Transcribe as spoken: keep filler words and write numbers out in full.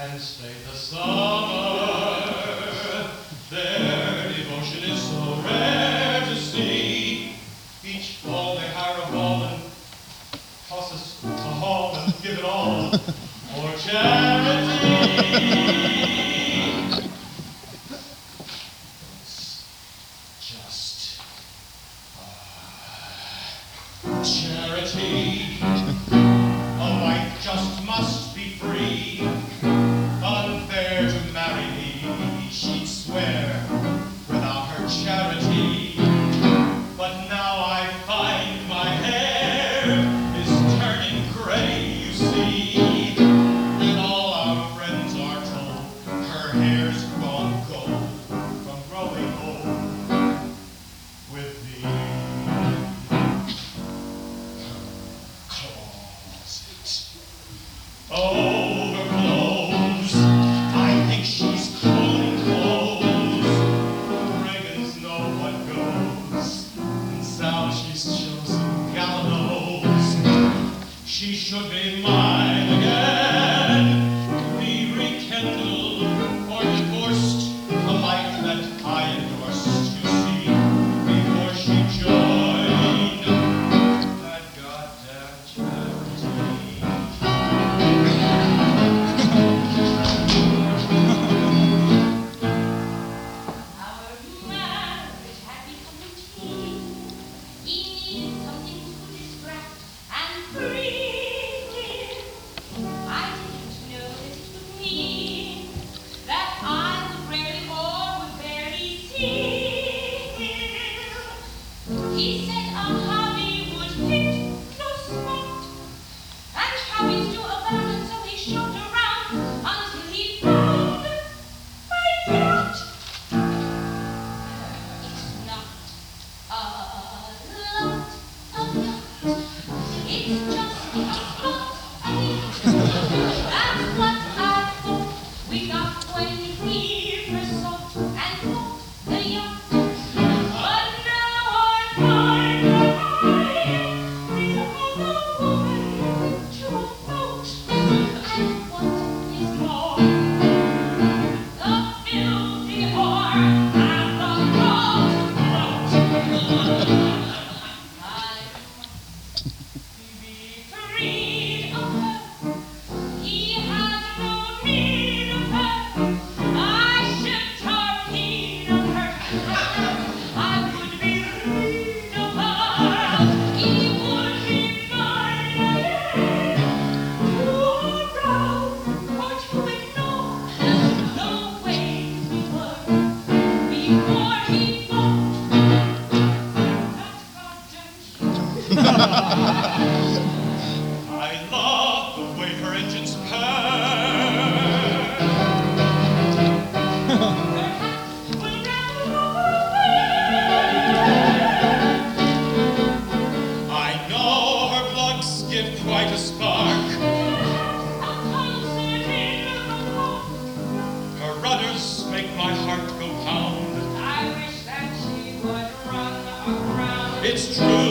and stayed the summer. Their devotion is so rare to see. Each fall they hire a ball and toss us a hall and give it all for charity. It's just uh, charity. A wife just must be free. Unfair to marry me, she'd swear, without her charity. But now I find my hair is turning gray, you see. And all our friends are told her hair's gone gold from growing old with the closet overflows. I think she's calling clothes. Reagan's know what goes. And Sal, she's chosen gallows. She should be mine again, be rekindled or divorced, a life that I endorsed, you see, before she joined that goddamn charity. Our marriage had become routine. He needed something to distract and free him. I didn't know that it would mean that I would rarely or would barely see him. He said a hobby would fit no spot, and hobbies do abound, so he shopped around until he found my yacht. It's not a lot of yacht. It's just a spot. That's what I thought. We got when we first sought and bought the yacht. But now I find that I need another woman to vote. And what is more, the filthy whore and the throat. I be freed of her. He has no need of her. I should torpedo her. I would be rid of her. He would be mine again. To arouse or to ignore the way we were before he bought that goddamn I love the way her engines purr. perhaps we'll never I know her plugs give quite a spark. a concert in the park. Her rudders make my heart go pound. I wish that she would run around. It's true